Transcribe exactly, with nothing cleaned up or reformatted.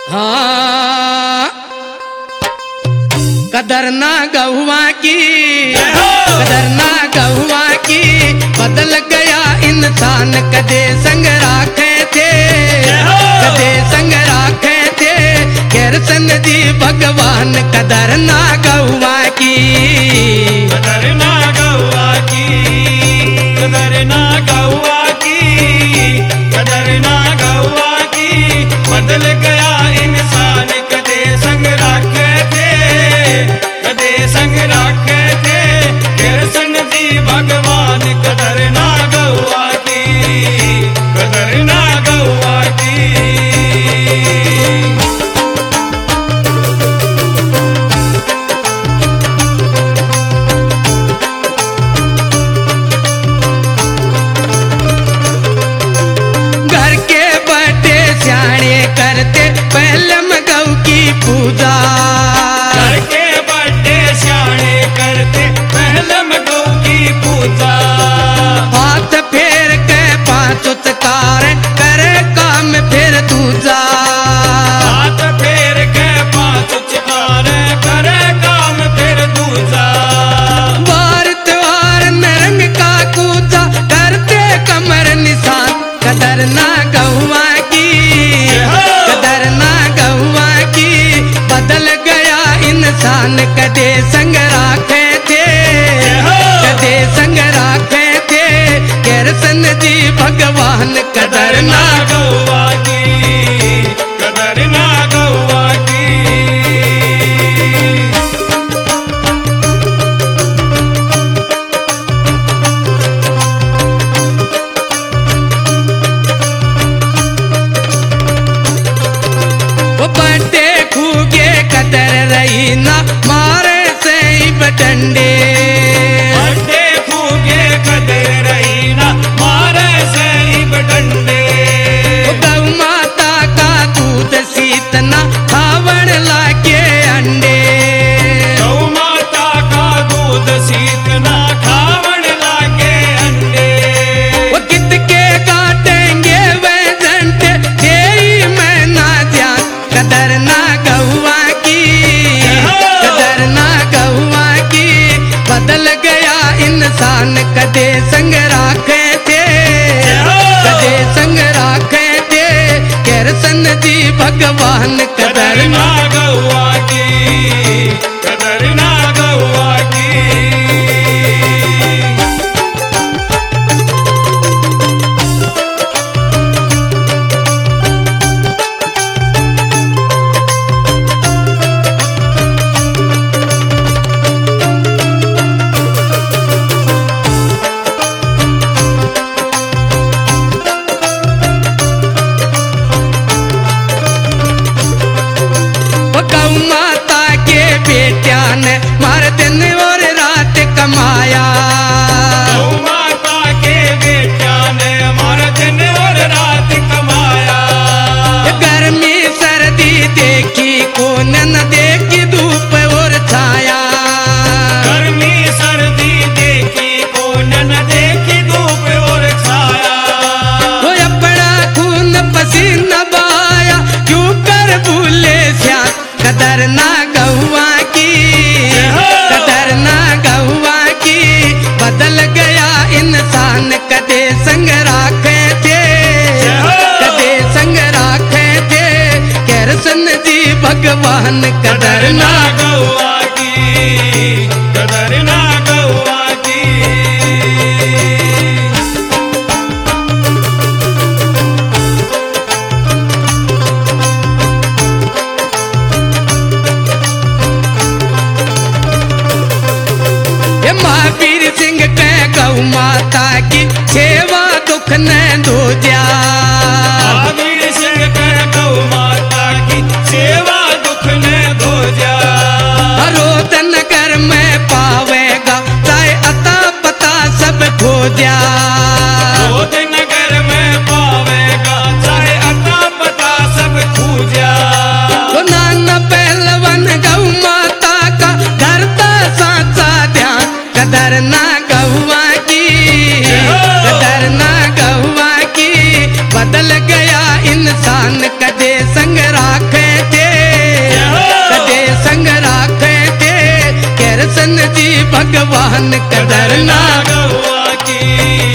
हाँ कदर ना गहुआ की, कदर ना गहुआ की, बदल गया इंसान कदे संग राखे थे, कदे संग राखे थे कृष्ण जी भगवान। कदर ना गहुआ की, कदर ना गहुआ की, कदर ना गहुआ की, कदर ना गहुआ की, बदल गया इंसान कदे संग राखे थे, कदे संग राखे थे कृष्ण जी भगवान। कदर ना गहुआ की, कदर ना गहुआ की। करते पहले गौ की पूजा, करके बड़े श्याणे करते पहले गौ की पूजा। हाथ फेर के पांच उत्कार करे काम फिर दूजा, हाथ फेर के पांच उत्कार करे काम फिर दूजा। बार त्योहार नरंग का कूचा करते कमर निशान। कदर ना गहुआ की, कदर ना गहुआ की, बदल गया इंसान कदे संग राखे थे, कदे संग राखे थे कृष्ण जी भगवान। कदर ना गहुआ की, कदर ना गहुआ की। बड़े खूगे कदर रही ना मारे से बटंडे, बड़े खूगे कदर रही ना मारे से बटंडे। गौ माता का दूध शीत ना खावण लाके अंडे, गौ माता का दूध शीत ना खावण लागे अंडे। वो कित के काटेंगे वे झंडे यही मैं ना ध्यान। कदर ना गहुआ की, कदर ना गहुआ की, बदल गया इंसान कदे संग राखे थे, कदे संग राखे थे कृष्ण जी भगवान। कदर ना गहुआ की, कदर ना गहुआ की। गौ माता के बेटिया ने मार दिन और रात कमाया, गौ माता के बेटिया ने मार दिन और रात कमाया। गर्मी सर्दी देखी कौन न देखी धूप और छाया, गर्मी सर्दी देखी कौन न देखी धूप और छाया। वो अपना खून पसीना बहाया क्यों कर भूले श्याम। कदर ना गहुआ की, कदर ना गहुआ की, बदल गया इंसान कदे संग राखे थे, कदे संग राखे थे कृष्ण जी भगवान। कदर ना गहुआ की, कदर ना गहुआ की। महावीर सिंह के गौ माता की सेवा दुख न दूजा, महावीर सिंह के गौ माता की सेवा दुख न दूजा। रोद नगर में पावेगा चाहे अता पता सब खोजा, रोद नगर में पावेगा चाहे अता पता सब खूजा। तो नाना पहलवन गौ माता का करता साचा ध्यान। कदर ना गहुआ की, कदर ना गहुआ की, बदल गया इंसान कदे संग राखे भगवान कदर ना गौआ की